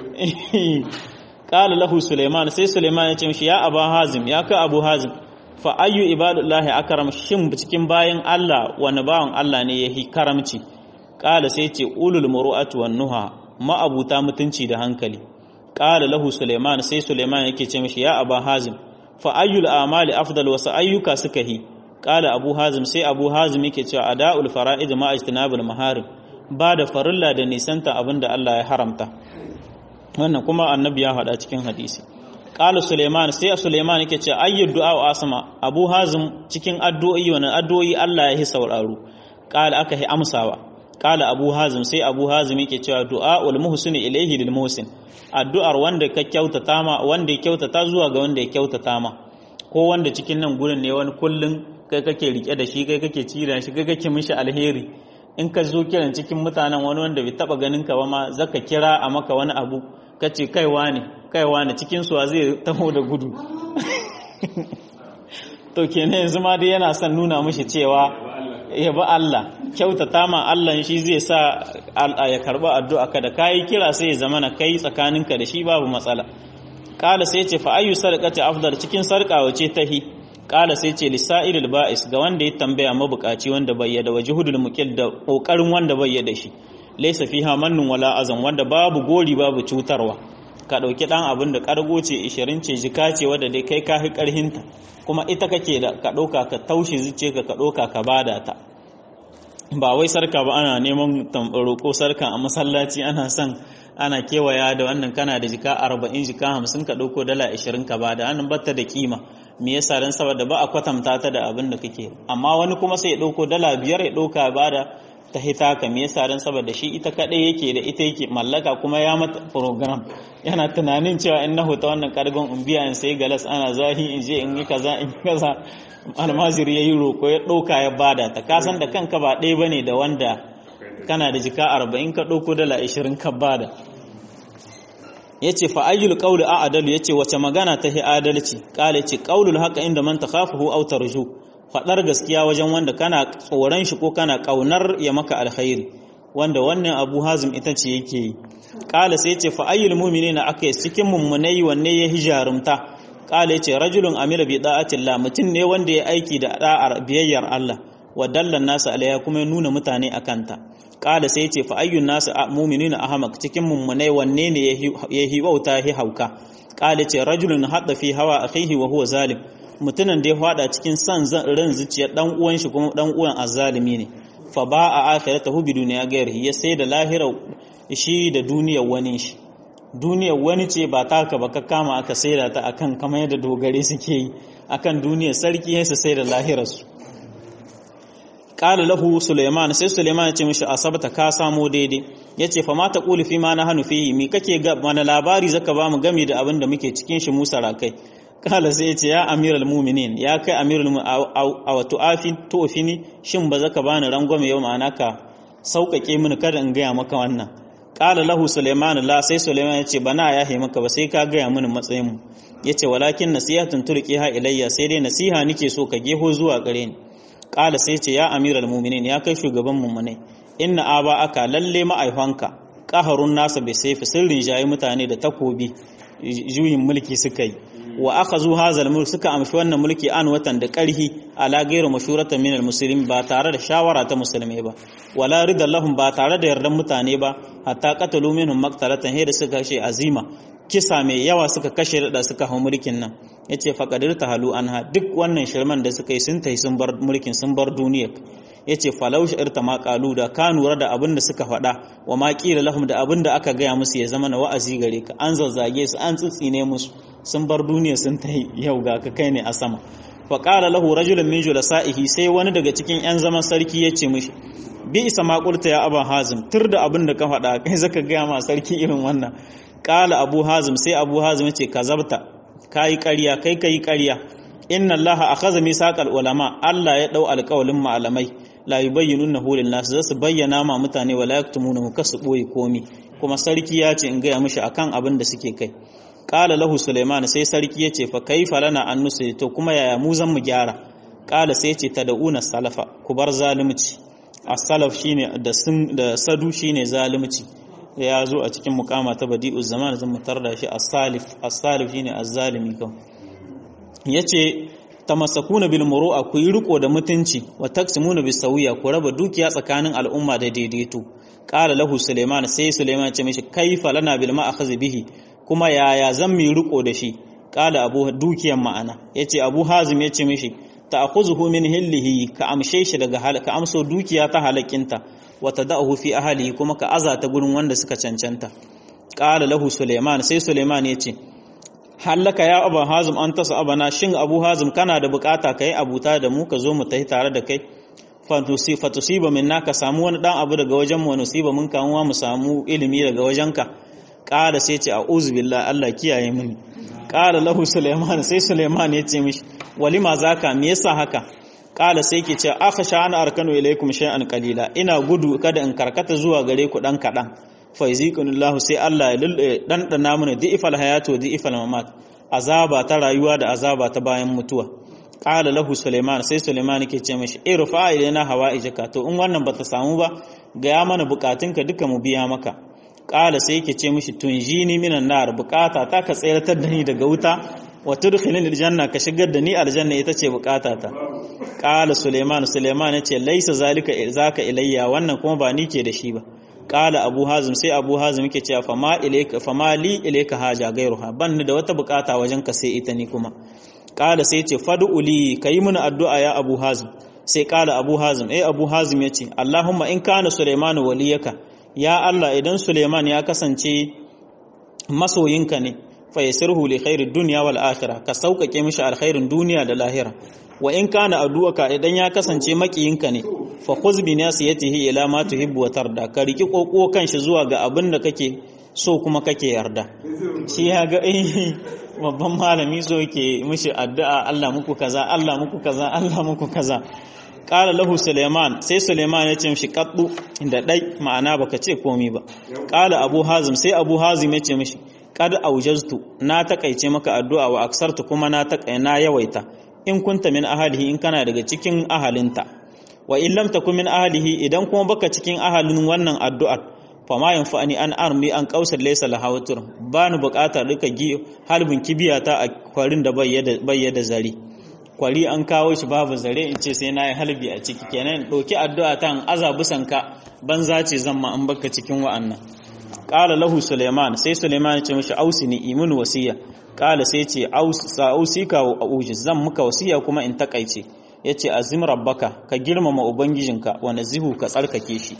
Qala lahu Suleiman, sai Suleiman yace mishi ya Abu Hazim, ya ka Abu Hazim, fa ayyu ibadullahi akram, shin cikin bayan Allah wani bawan Allah ne yahi karamci. Ƙala sai ce ulul muru'atu wan nuha, ma'abuta mutunci da hankali. Ƙala lahu Suleiman, sai Suleiman yake ce mishi ya Abu Hazim, fa ayyul amali afdal, wasu ayyuka suka hi. Ƙala Abu Hazim, sai Abu Hazim yake cewa ada'ul fara'id ma ijtinabul maharim, ba da farilla da nisanta abinda Allah ya haramta. Wannan kuma annabi ya faɗa cikin hadisi. Ƙala Suleiman, sai Suleiman yake cewa ayyud du'a wa asma, Abu Hazim cikin addu'o'i wannan addu'o'i Allah ya hi sauraro. Ƙala aka hi amsawa. Kala Abu Hazim, sai Abu Hazim yake cewa du'a wal muhsini ilayhi lil muhsin, addu'ar wanda ka kyautata ma, wanda ya kyautata zuwa ga wanda ya kyautata ma, ko wanda cikin nan gurin ne wani kullun kai kake rike da shi, kai kake cira shi, kai kake mishi alheri. In ka zo kiran cikin mutanen wani wanda bai taba ganin ka ba ma, zaka kira a maka wani abu, kace kaiwa ne cikin su zai taho da gudu. To kenan yanzu ma dai yana son nuna mishi cewa ya ba Allah, kyautata ma Allah shi zai sa ya karba addu'a ka da kai kira sai ya zama na kai tsakaninka da shi babu matsala. Kala sai ce fa ayyu sadaqati afdal, cikin sarka wace tahi. Kala sai ce lisa'ilil ba'is, ga wanda ya tambaya mabukaci wanda bayyada wajhudul muqil, da kokarin wanda bayyada shi. Laysa fiha mannun wala azan, wanda babu gori babu cutarwa. Ka dauki dan abin da kargo ce 20 ce jika ce wanda dai kai ka hi karhinta, kuma ita kake da ka dauka ka taushe zuciye ka dauka ka bada ta. Ba wai sarka ba ana neman roƙo sarka a masallaci, ana son ana kewaya da wannan kana da jika 40 jika 50 ka dauko dala 20 ka bada, annan batta da kima. Me yasa dan saboda ba a kwatanta ta da abin da kake. Amma wani kuma sai ya dauko dala 5 ya dauka bada, ta hita ka me yasa dan saboda shi ita kadai yake da ita yake mallaka kuma ya mata program yana tunanin cewa in na huta wannan kargon in biya in sai galas ana zahi in je in yi kaza in yi kaza almaziri yayi roko ya dauka ya bada ta kasan da kanka ba ɗaya bane da wanda kana da jika 40 ka dauko dala 20 ka bada yace fa ayyul qawli a'dalu yace wace magana ta hi adalci kale yace qaulul haqq inda man takhafuhu aw tarju fadar gaskiya wajen wanda kana tsoron shi ko kana kaunar ya maka alkhairi wanda wannan Abu Hazim ita ce yake yi kale sai yace fa ayyul mu'minina akai cikin mummunai wanne ya hijarumta kale yace rajulun amila bi da'atillah mutun ne wanda ya aiki da da'ar biyayyar Allah wa dallan nasu alaiha kuma ya nuna mutane akanta kala sai yace fa ayyun nasu mu'minina ahmaq cikin mummunai wanne ne ya hiwauta hi hauka kala yace rajulun hadda fi hawa akhihi wa huwa zalim mutunan da ya fada cikin san ran zuciyar dan uwan shi kuma dan uwan azzalimi ne fa ba'a akhiratahu bi dunya ghairihi ya sai da lahira shi da duniyar wani shi duniyar wani ce ba taka ba ka kama aka saida ta akan kamar yadda dogare suke yi akan duniyar sarki ya sai da lahirarsu qala lahu Sulaiman sai Sulaiman ya ce mishi asabta ka samu daidai yace fa ma taqulu fi ma nahnu fihi mi kake ga mana labari zaka ba mu game da abin da muke cikin shi Musa rakai kala sai yace ya amiral mu'minin ya kai amirul aw tu'afini shin ba zaka bani rangwame yau ma'ana ka sauƙaƙe mini kada in gaya maka wannan qala lahu Sulaiman la sai Sulaiman yace bana ya he maka ba sai ka gaya mini matsayin mu yace walakin nasihatun turqiha ilayya sai dai nasiha nake so ka geho zuwa gare ni kala sai ce ya amiral mu'minin ya kai shugaban mu'minai inna aba aka lalle ma'aifanka qaharun nasa bai sai sirrin jayi mutane da takobi juyin mulki suka yi wa akhazu hazal mulk suka amshi wannan mulki an watan da karhi ala gairu mashuratan minal muslimin ba tare da shawara ta musulmai ba wala ridallahum ba tare da yardan mutane ba hatta qatalu minhum maqtalatan hayda suka kashe azima kisa mai yawa suka kashe da suka hau mulkin nan yace faqadir tahalu anha duk wannan shirman da suka yi sun tai sun bar mulkin sun bar duniya yace falau sha'irta ma qalu da ka nura da abin da suka faɗa wa ma qila lahum da abin da aka gaya musu ya zama na wa'azi gare ka an zazzage su an tsitsine musu sun bar duniya sun tai yau ga ka kai ne a sama fa qala lahu rajulun min julasa'ihi sai wani daga cikin yan zaman sarki yace mishi bi isa ma qulta ya aba hazim tur da abin da ka faɗa kai zaka gaya ma sarki irin wannan qala abu hazim sai abu hazim yace kazabta kai ƙarya kai ƙarya inna allaha akhadha misaqal ulama Allah ya dau alƙawlin malamai la yubayyinunahu lin-nas zasu bayyana ma mutane wala yaktumunahu kasu boye komi kuma sarki ya ce in gaya mishi akan abin da suke kai qala lahu Sulaiman sai sarki ya ce fa kaifa lana an nusi to kuma yaya mu zan mu gyara qala sai ya ce tad'una salafa ku bar zalunci as-salaf shine da sadu shine zalunci ya zo a cikin mukama ta badi'uz zaman zan mutar da shi as-salif shine az-zalimi kawai yace tamassakuna bil muru'a ku yi riko da mutunci wa taqsimuna bis sawiya ku raba dukiya tsakanin al'umma da daidaito qala lahu Sulaiman sai Sulaiman ce mishi kaifa lana bil ma'akhadh bihi kuma yaya zan mi riko da shi qala abu dukiyan ma'ana yace Abu Hazim yace mishi ta'khuzuhu min hillihi ka amshe shi daga halaka amso dukiya ta halakinta wa tada'uhu fi ahlihi kuma ka azata gurin wanda suka cancanta qala lahu Sulaiman sai Sulaiman yace hallaka ya Abu Hazim an tasa abana shin Abu Hazim kana da bukata kai abuta da mu ka zo mu tafi tare da kai fatusiba minna ka samu wani dan abu daga wajen mu nusiba mun kamuwa mu samu ilimi daga wajenka qala sai ce a'udhu billahi Allah kiyaye mini qala lahu Sulaiman sai Sulaiman ya ce mishi walima zaka me yasa haka qala sai ke ce akhsha ana arkanu ilaikum shay'an qalila ina gudu kada in karkata zuwa gare ku dan kadan faizikunillahu sai Allah ya dandana mana di'ifal hayatu wa di'ifal mamat azaba ta rayuwa da azaba ta bayan mutuwa qala lahu Sulaiman sai Sulaiman yake ce mishi irfa ilaina hawaijaka to in wannan bata samu ba ga ya mana bukatunka duka mu biya maka qala sai yake ce mishi tunjini minan nar bukata ta ka tsayar da ni daga wuta wa tudkhilni aljanna ka shigar da ni aljanna ita ce bukata ta qala Sulaiman yace laisa zaka ilayya wannan kuma ba ni ke da shi ba kala Abu Hazim sai Abu Hazim yake cewa fama li ilayka haja gairuha ban da wata bukata wajen ka sai ita ni kuma kala sai yace fad'u li kai mun addu'a ya Abu Hazim sai kala Abu Hazim Abu Hazim yace Allahumma in kana Sulaiman waliyaka ya Allah idan Sulaiman ya kasance masoyinka ne fa yasirhu li khairid dunya wal akhirah ka sauƙaƙe mishi alkhairin duniya da lahira wa in kana aduwaka idan ya kasance makiyinka ne fa khuz bi nasiyatihi ila ma tuhibbu wa tarda ka riki kokko kanshi zuwa ga abin da kake so kuma kake yarda shi ya ga babban malami so yake mishi addu'a Allah muku kaza Allah muku kaza Allah muku kaza qala lahu Suleiman sai Suleiman ya ce mishi qaddu inda dai ma'ana baka ce komai ba qala Abu Hazim sai Abu Hazim ya ce mishi qad aujaztu na takaice maka addu'a wa aksartu kuma na yawaita in kunta min ahlihi in kana daga cikin ahalinta wa in lam takun min ahlihi idan kuma baka cikin ahalin wannan addu'ar fama yanfa'ani an armi an qausar laysa lahawatur bani bukatar duka halbin kibiyata a kwarin da bayyada zare kwari an kawo shi babu zare in ce sai nayi halbi a ciki kenan doki addu'a ta an azabusan ka banza ce zan ma an baka cikin wa'annan qala lahu Suleiman sai Suleiman ya ce mishi ausini imun wasiya qala sai ce ausika wa aujiz zan muka wasiya kuma in takaice yace azim rabbaka ka girmama ubangijinka wa nazihu ka tsarkake shi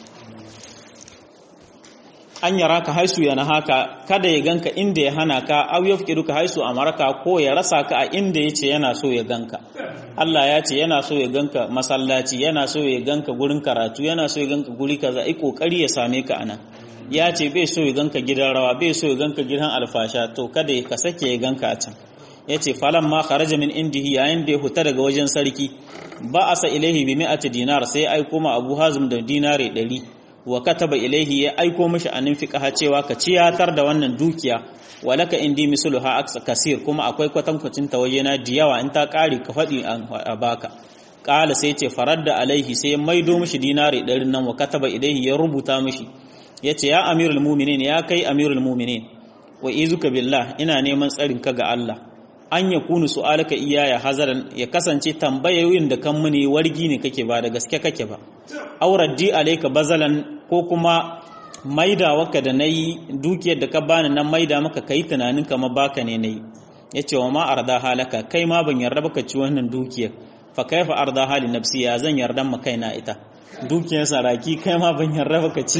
an yara ka haisu yana haka kada ya ganka inda ya hana ka au yafkidu ka haisu amaraka ko ya rasa ka a inda yace yana so ya ganka Allah ya ce yana so ya ganka masallaci yana so ya ganka gurin karatu yana so ya ganka guri kaza ai kokari ya same ka anan ya ce bai so ya ganka gidan rawa bai so ya ganka gidan alfasha to kada ka sake ya ganka a can yace falan ma kharaja min indihi yayin da ya huta daga wajen sarki ba asa ilaihi bi mi'ati dinar sai aiko ma Abu Hazim da dinare 100 wa kataba ilaihi ya aiko mishi anin fiqha cewa ka ciyatar da wannan dukiya walaka indi misluha aksa kasir kuma akwai kwatankwacin ta wajena diyawa in ta kare ka fadi a baka qala sai ce faradda alaihi sai ya maido mishi dinare 100 nan wa kataba ilaihi ya rubuta mishi yace ya amirul mu'minin ya kai amirul mu'minin wa izuka billah ina neman tsarin ka ga Allah an yakunu su'alaka iyaya hazaran ya kasance tambayoyin da kan muni wargi ne kake ba da gaske kake ba auraddi alayka bazalan ko kuma maida waka da nayi dukiyar da ka bani nan maida maka kai tunanin kamar baka ne nayi yace wa ma arda halaka kai ma ban yarda baka ci wannan dukiyar fa kaifa arda hali nafsi ya zan yarda ma kaina ita dukiyar saraki kai ma ban yarda baka ci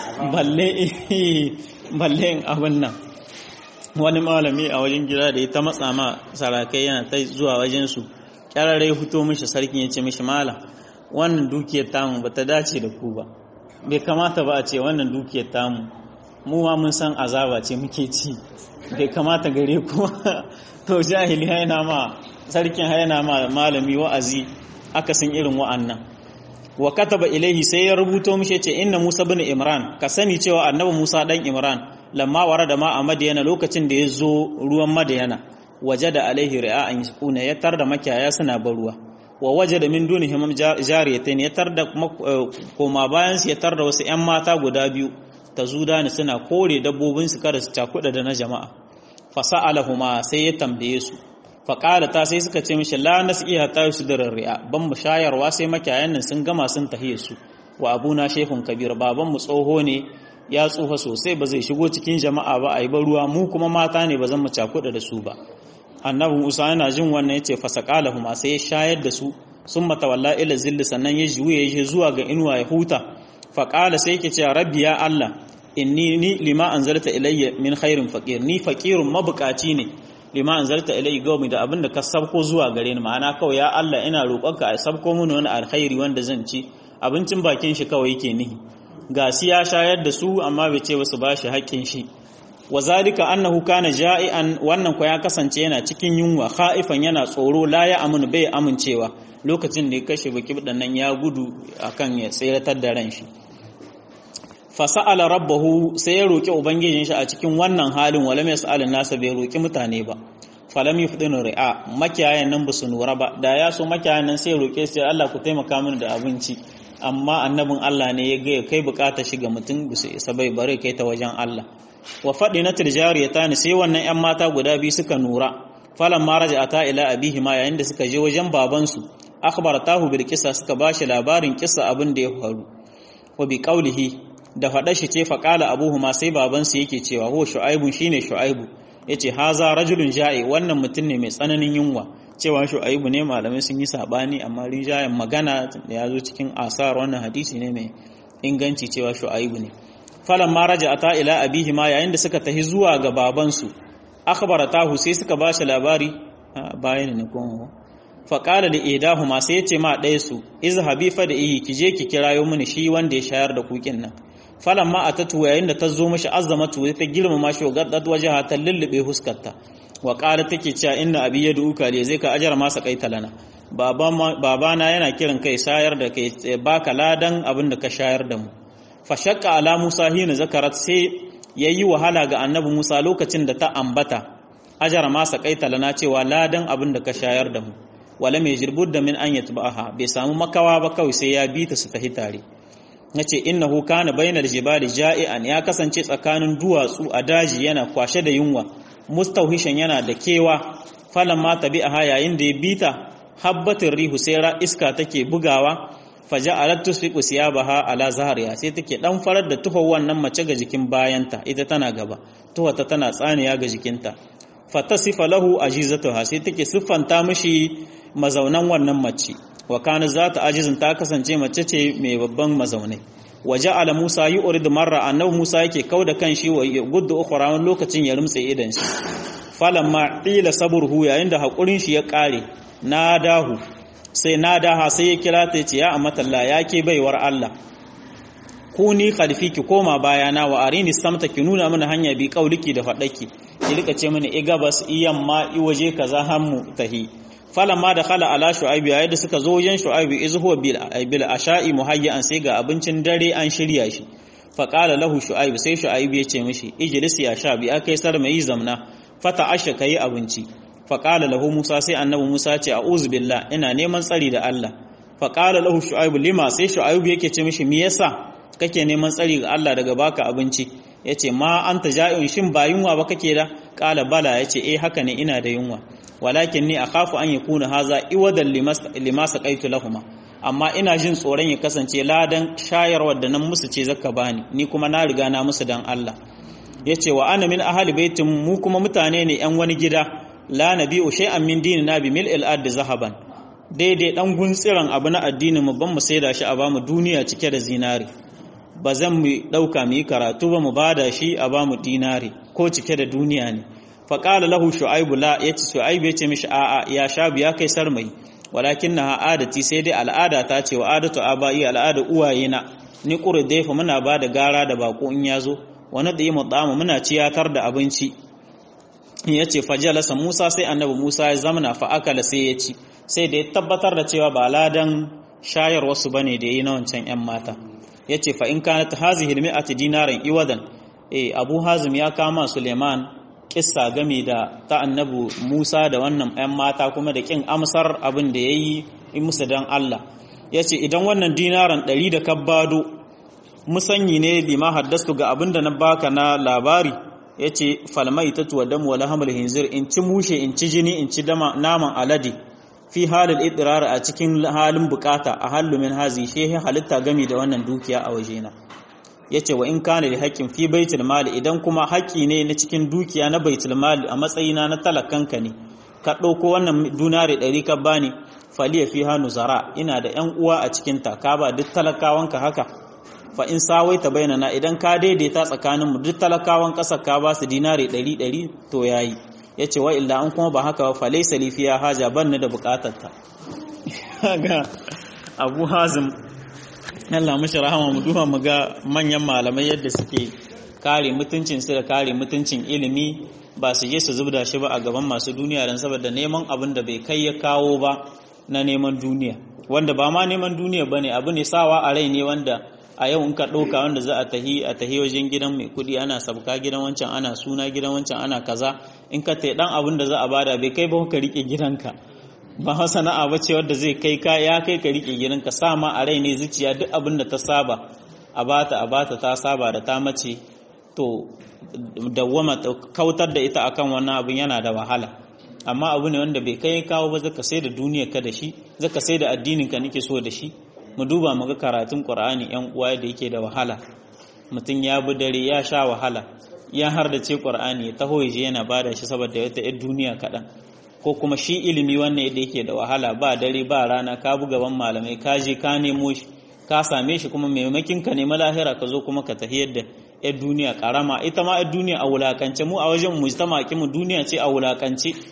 balle abin nan wani malami a wajen gida da ya ta matsa ma sarakai yana ta zuwa wajen su kyararrai fito mishi sarkin ya ce mishi malam wannan dukiyar tamu ba ta dace da ku ba bai kamata ba a ce wannan dukiyar tamu mu ma mun san azaba ce muke ci bai kamata gare ku to jahili yana ma sarkin yana ma malami wa'azi akasin irin wa'annan wa kataba ilaihi sai ya rubuto mishi ce inna Musa bin Imran ka sani cewa annabi Musa dan Imran lamma warada ma a Madiyana lokacin da ya zo ruwan Madiyana wajada alaihi ri'a'an yasquna ya tarda makiyaya suna baruwa wa wajada min dunihim jariyatayn ya tarda koma bayan su ya tarda wasu ƴan mata guda biyu tazudani suna kore dabbobin su kada su cakuda da na jama'a fasa'alahuma sai ya tambaye su faƙala ta sai suka ce mishi la nasiha ta su da ri'a ban mu shayarwa sai makiyayan nan sun gama sun tahiye su wa abuna shehun kabir baban mu tsoho ne ya tsufa sosai ba zai shigo cikin jama'a ba a yi ba ruwa mu kuma mata ne ba zan mu cakuɗa da su ba annabi Musa yana jin wannan yace fasaqalahuma sai ya shayar da su summa tawalla ila zilli sannan ya juye ya zuwa ga inuwa ya huta faqala sai yake cewa rabbi ya Allah inni ni lima anzalta ilayya min khairin faqir ni faqirun mabukaci ne lima anzalta ilayya gawmi da abinda ka sabko zuwa gare ni ma'ana kawai ya Allah ina roƙonka a sabko mini wani alkhairi wanda zan ci abincin bakin shi kawai yake nihi ga shi ya shayar da su amma bai ce wasu bashi haƙƙin shi wa zalika annahu kana ja'ian wannan ko ya kasance yana cikin yunwa khaifan yana tsoro la ya amunu bai amincewa lokacin da ya kashe baki nan ya gudu akan ya tsiratar da ran shi fasa'ala rabbahu sai ya roki ubangijin shi a cikin wannan halin wala mai sa'alin nasa bai roki mutane ba falam yufdinu ri'a makiyayan nan basu nura ba da ya so makiyayan nan sai roke sai Allah ku taimaka mini da abinci amma annabin Allah ne ya ga kai bukata shi ga mutum bisa isa bai bare kai ta wajen Allah wa fadinatul jariyatan sai wannan ƴan mata guda biyu suka nura falan ma raja'ata ila abihima yayin da suka je wajen babansu akhbaratahu bil qissa suka bashi labarin kissa abin da ya faru wa bi qawlihi da fada shi ce fa qala abuhuma sai babansu yake cewa ho shu'aibu shine shu'aibu yace haza rajulun ja'i wannan mutum ne mai tsananin yunwa cewa shu'aibu ne malamai sun yi sabani amma rijayen magana da yazo cikin asar wannan hadisi ne mai inganci cewa shu'aibu ne falan ma raja'ata ila abihima yayin da suka tahi zuwa ga babansu akhbaratahu sai suka bashi labari bayan ne kuma fa qala li idahuma sai yace ma ɗaya su izhabi fa da iyi kije ki kirayo mini shi wanda ya shayar da kukin nan falamma atatu yayin da ta zo mishi azzamatu ta girmama shi gaddat wajaha ta lullube huskarta wa qala take cewa inna abi yad'uka li zai ka ajar masa kaita lana babana yana kiran kai shayar da kai baka ladan abin da ka shayar da mu fa shaqqa ala musa hina zakarat sai yayi wahala ga annabi musa lokacin da ta ambata ajar masa kaita lana cewa ladan abin da ka shayar da mu wala mai jirbud da min an yatba'aha bai samu makawa ba kawai sai ya bi ta su tafi tare nace innahu kana bainal jibali ja'ian ya kasance tsakanin duwatsu a daji yana kwashe da yunwa mustauhishan yana da kewa falamma tabi'aha yayin da ya bita habbatin rihu sai iska take bugawa faja'alat tusfiqu siyabaha ala zahriha sai take dan farar da tuhon wannan mace ga jikin bayanta ita tana gaba tuhota tana tsaniya ga jikinta fatasifa lahu ajizatuha sai take siffanta mishi mazaunan wannan mace wa kana zata ajizin ta kasance mace ce mai babban mazaunai waja'ala Musa yurid marra annabi Musa yake kauda kanshi wa guddu ukhra wani lokacin ya rumtse idan shi falamma qila sabruhu yayin da hakurin shi ya kare nadahu sai nadaha sai ya kira ta yace ya amatalla yake baiwar Allah kuni khalfi ki koma bayana wa arini samta ki nuna mana hanya bi kauliki da fadaki ki rika ce mana igabas iyamma iwaje kaza hammu tahi falamma da khala ala shu'aib yayin da suka zo wajen shu'aib izhu bil asha'i muhayyan sai ga abincin dare an shirya shi fa qala lahu shu'aib sai shu'aib ya ce mishi ijlis ya shabi akai sar mai zamna fata asha kai abinci fa qala lahu musa sai annabi musa ce a'udhu billah ina neman tsari da Allah fa qala lahu shu'aib lima sai shu'aib yake ce mishi me yasa kake neman tsari ga Allah daga baka abinci yace ma anta ja'in shin ba yunwa ba kake da qala bala yace haka ne ina da yunwa walakin ni akhafu an yakuna haza iwadan lima saqaitu lahumma amma ina jin tsoron ya kasance ladan shayarwar da nan musu ce zaka bani ni kuma na riga na musu dan Allah yace wa ana min ahli baitin mu kuma mutane ne yan wani gida la nabi'u shay'an min dinina bi mil'il ard zahaban daidai dan guntsiran abu na addinin mu ban mu saida shi a bamu duniya cike da zinari ba zan mu dauka mu yi karatu ba mu bada shi a bamu dinari ko cike da duniya ne faƙala lahu shu'aibu la yace shu'aibu yace mishi a'a ya shabu ya kai sarmai walakinnaha adati sai dai al'ada ta ce wa adatu abai al'ada uwayena ni qurdaifa muna bada gara da bako in yazo wani da yi mutama muna ciyatar da abinci yace fajalasa Musa sai annabi Musa ya zamana fa akala sai ya ci sai da ya tabbatar da cewa ba ladan shayar wasu bane da yayi na wancan ƴan mata yace fa in kanat hazihi al-mi'ati dinaran iwadan Abu Hazim ya kama Suleiman kissa game da ta annabu Musa da wannan 'yan mata kuma da kin amsar abin da yayi in musu dan Allah yace idan wannan dinaran 100 da kabbado musanyi ne bima haddastu ga abin da na baka na labari yace falmaitatu wa dam wala hamal hinzir in ci mushe in ci jini in ci naman alade fi halil idrar a cikin halin bukata a hallu min hazi shehi halitta game da wannan dukiya a wajena yace wa in kana li haqqin fi baitul mali idan kuma haƙi ne na cikin dukiya na baitul mali a matsayina na talakanka ne ka dauko wannan dunare 100 ka bani faliya fiha nuzara ina da ƴan uwa a cikin ta ka ba duk talakawanka haka fa in sawaita bainana idan ka daidaita tsakanin mu duk talakawan ƙasar ka ba su dinare 100 to yayi yace wa illa an kuma ba haka ba fa laysa li fiha haja banni da bukatarta ga Abu Hazim Allah mashi rahama mu duba mu ga manyan malamai yadda suke kare mutuncin su da kare mutuncin ilimi ba su je su zubda shi ba a gaban masu duniya dan saboda neman abin da bai kai ya kawo ba na neman duniya wanda ba ma neman duniya bane abu ne sawa a rai ne wanda a yau in ka ɗauka wanda za a tahi wajen gidan mai kuɗi ana sabka gidan wancan ana suna gidan wancan ana kaza in ka tai dan abin da za a bada bai kai ba ka rike gidanka ba sana'a ba ce wadda zai kai ka ya kai ka rike gidanka sama a rai ne zuciya duk abin da ta saba a bata ta saba da ta mace to dawwama kautar da ita akan wannan abin yana da wahala amma abu ne wanda bai kai kawo ba zaka sai da duniyar ka da shi zaka sai da addinin ka nake so da shi mu duba mu ga karatun Qur'ani ƴan uwa da yake da wahala mutum ya bi dare ya sha wahala ya har da ce Qur'ani ya taho yaje yana bada shi saboda wata ƴar duniya kaɗan ko kuma shi ilimi wannan yadda yake da wahala ba dare ba rana ka bu gaban malamai ka je ka nemo shi ka same shi kuma maimakin ka nemi lahira ka zo kuma ka tafi yadda ƴar duniya karama ita ma ƴar duniya a wulakance mu a wajen mu ta maki mu duniya ce a wulakance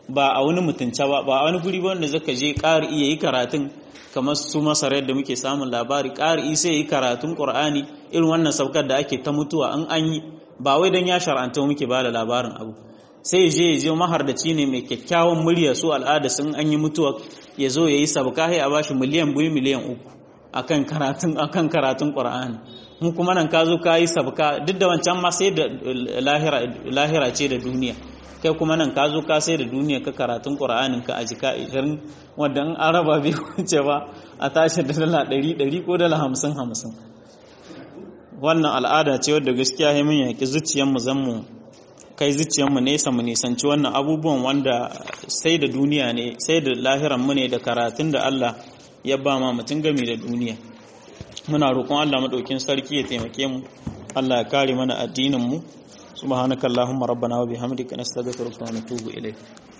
ba a wani mutunta ba a wani guri ba wanda zaka je ƙari iya yi karatun kamar su Masar yadda muke samun labari ƙari sai yi karatun Qur'ani irin wannan saukar da ake ta mutuwa an yi ba wai dan ya shar'anta muke ba da labarin abu sai ya je mahardaci ne mai kyakkyawan murya su al'ada sun an yi mutuwa ya zo yayi sabka sai a bashi miliyan 2 miliyan 3 akan karatun Qur'ani mun kuma nan ka zo ka yi sabka duk da wancan ma sai da lahira ce da duniya kai kuma nan ka zo ka sai da duniya ka karatun Qur'anin ka a jika 20 wanda an araba bai wuce ba a tashi da dala 100 ko dala 50 wannan al'ada ce wadda gaskiya ya mun yaki zuciyar mu zammu kai zuciyar mu nesa mu nisanci wannan abubuwan wanda sai da duniya ne sai da lahiran mu ne da karatun da Allah ya ba ma mutun game da duniya muna roƙon Allah madaukin sarki ya taimake mu Allah ya kare mana addinin mu subhanakallahumma rabbana wa bihamdika nastaghfiruka wa natubu ilayk